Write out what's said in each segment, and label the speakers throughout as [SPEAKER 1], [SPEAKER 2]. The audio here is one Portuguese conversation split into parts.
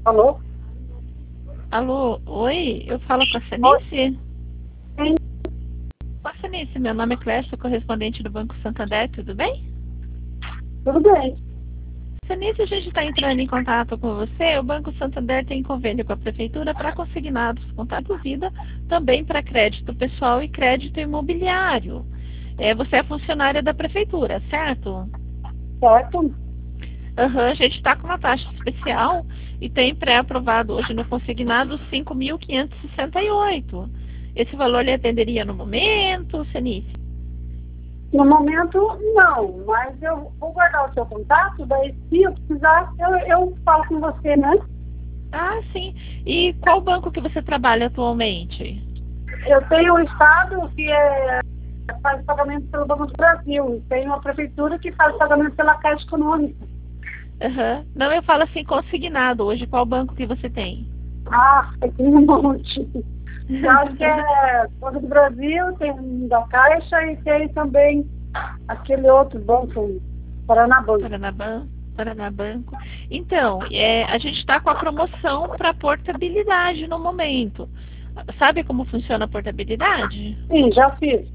[SPEAKER 1] Alô?
[SPEAKER 2] Alô, oi, eu falo com a
[SPEAKER 1] Oi.
[SPEAKER 2] Sanice?
[SPEAKER 1] Sim,
[SPEAKER 2] Oi, Sanice, meu nome é Clécia, sou correspondente do Banco Santander, tudo bem?
[SPEAKER 1] tudo bem.
[SPEAKER 2] Sanice, a gente está entrando em contato com você. O Banco Santander tem convênio com a Prefeitura para consignados, contato vida, também para crédito pessoal e crédito imobiliário. Você é funcionária da Prefeitura, certo?
[SPEAKER 1] Certo?
[SPEAKER 2] A gente está com uma taxa especial e tem pré-aprovado hoje no consignado 5.568. Esse valor lhe atenderia no momento, Senice?
[SPEAKER 1] No momento, não, mas eu vou guardar o seu contato, daí se eu precisar, eu falo com você, né?
[SPEAKER 2] Ah, sim. E qual banco que você trabalha atualmente?
[SPEAKER 1] Eu tenho o Estado que faz pagamento pelo Banco do Brasil, e tenho a Prefeitura que faz pagamento pela Caixa Econômica.
[SPEAKER 2] Não, eu falo assim, consignado hoje. Qual banco que você tem?
[SPEAKER 1] Ah, tem um monte. Eu acho que é Banco do Brasil, tem um da Caixa e tem também aquele outro banco, Paranabanco.
[SPEAKER 2] Paranabanco. Então, a gente está com a promoção para portabilidade no momento. Sabe como funciona a portabilidade?
[SPEAKER 1] Sim, já fiz.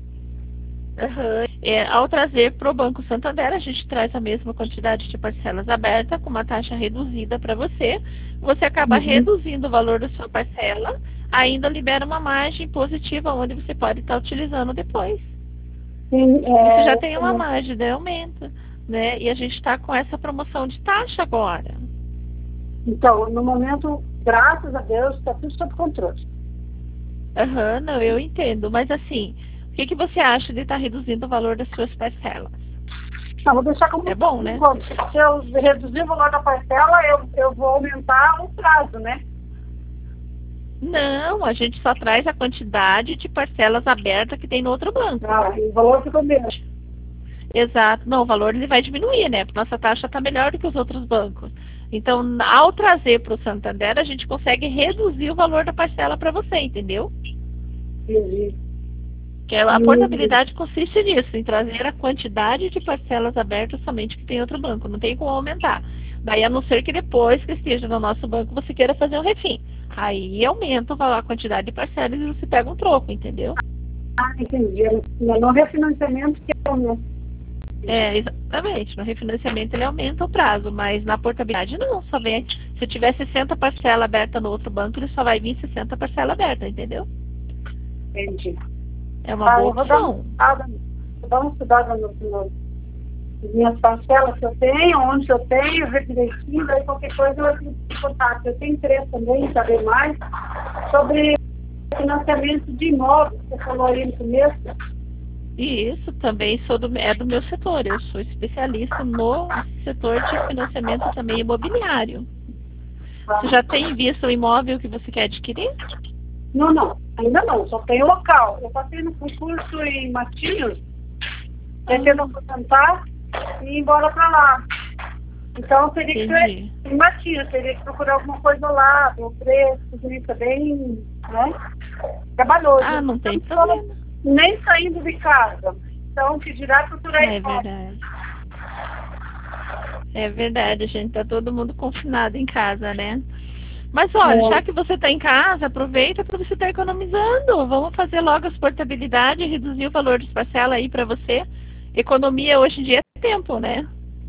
[SPEAKER 2] Ao trazer para o Banco Santander, a gente traz a mesma quantidade de parcelas abertas com uma taxa reduzida para você. Você acaba reduzindo o valor da sua parcela, ainda libera uma margem positiva onde você pode estar utilizando depois.
[SPEAKER 1] Sim,
[SPEAKER 2] Você já tem uma margem de aumento, né? E a gente está com essa promoção de taxa agora.
[SPEAKER 1] então, no momento, graças a Deus, está tudo sob controle.
[SPEAKER 2] Não, eu entendo. Mas assim, o que você acha de estar reduzindo o valor das suas parcelas?
[SPEAKER 1] Não, vou deixar como...
[SPEAKER 2] É bom, né?
[SPEAKER 1] Se eu reduzir o valor da parcela, eu vou aumentar o prazo, né?
[SPEAKER 2] Não, a gente só traz a quantidade de parcelas abertas que tem no outro banco.
[SPEAKER 1] Ah, e o valor ficou mesmo.
[SPEAKER 2] Exato. Não, o valor ele vai diminuir, né? Porque nossa taxa está melhor do que os outros bancos. Então, ao trazer para o Santander, a gente consegue reduzir o valor da parcela para você, entendeu?
[SPEAKER 1] Entendi.
[SPEAKER 2] Que a portabilidade consiste nisso, em trazer a quantidade de parcelas abertas somente que tem outro banco. Não tem como aumentar. Daí, a não ser que depois que esteja no nosso banco, você queira fazer um refim. Aí aumenta o valor, a quantidade de parcelas e você pega um troco, entendeu?
[SPEAKER 1] Ah, entendi. No refinanciamento que aumenta.
[SPEAKER 2] Exatamente. No refinanciamento ele aumenta o prazo, mas na portabilidade não. Só vem, se tiver 60 parcelas abertas no outro banco, ele só vai vir 60 parcelas abertas, entendeu?
[SPEAKER 1] Entendi.
[SPEAKER 2] É uma boa
[SPEAKER 1] eu vou dar
[SPEAKER 2] opção.
[SPEAKER 1] uma estudada nas minhas parcelas que eu tenho, onde eu tenho, ver direitinho, daí qualquer coisa eu entro em contato. Eu tenho interesse também em saber mais sobre financiamento de imóveis, você falou aí no começo.
[SPEAKER 2] E isso também é do meu setor. Eu sou especialista no setor de financiamento também imobiliário. Você já tem visto o imóvel que você quer adquirir?
[SPEAKER 1] Não, ainda não, só tem o local. Eu passei no concurso em Matinhos, pretendo aposentar e ir embora para lá. Então teria que ser em Matinhos, teria que procurar alguma coisa lá, o preço, isso é bem, né, trabalhoso.
[SPEAKER 2] Ah, não tem problema.
[SPEAKER 1] Nem saindo de casa. Então, que dirá procurar
[SPEAKER 2] É verdade. É verdade, a gente tá todo mundo confinado em casa, né? Mas olha, já que você está em casa, aproveita para você estar economizando. Vamos fazer logo as portabilidades, reduzir o valor das parcelas aí para você. Economia hoje em dia é tempo, né?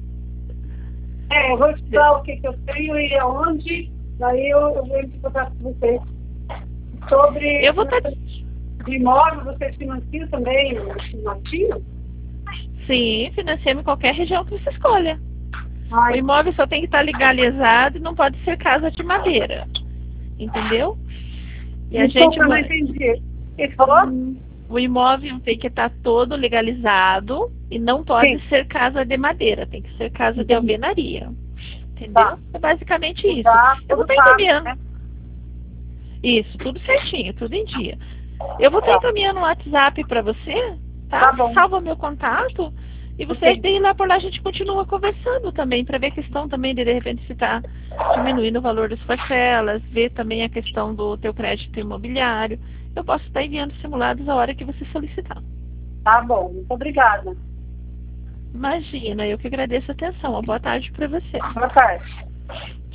[SPEAKER 1] Eu vou estudar o que eu tenho e aonde, daí eu vou encontrar com vocês. Sobre
[SPEAKER 2] eu vou
[SPEAKER 1] de imóvel, vocês financiam também Matinhos?
[SPEAKER 2] Sim, financiamos em qualquer região que você escolha.
[SPEAKER 1] Ai.
[SPEAKER 2] O imóvel só tem que estar legalizado e não pode ser casa de madeira. Entendeu? E a gente
[SPEAKER 1] não entendi. Você falou?
[SPEAKER 2] O imóvel tem que estar todo legalizado e não pode ser casa de madeira, tem que ser casa de alvenaria. Entendeu?
[SPEAKER 1] Tá.
[SPEAKER 2] É basicamente isso. Eu vou estar encaminhando.
[SPEAKER 1] Né?
[SPEAKER 2] Isso, tudo certinho, tudo em dia. Eu vou estar encaminhando um WhatsApp para você, tá?
[SPEAKER 1] Tá bom.
[SPEAKER 2] Salva meu contato e você tem lá por lá, a gente continua conversando também, para ver a questão também de repente se está diminuindo o valor das parcelas, ver também a questão do teu crédito imobiliário. Eu posso estar enviando simulados a hora que você solicitar.
[SPEAKER 1] Tá bom, muito obrigada.
[SPEAKER 2] Imagina, eu que agradeço a atenção. Uma boa tarde para você.
[SPEAKER 1] Boa tarde.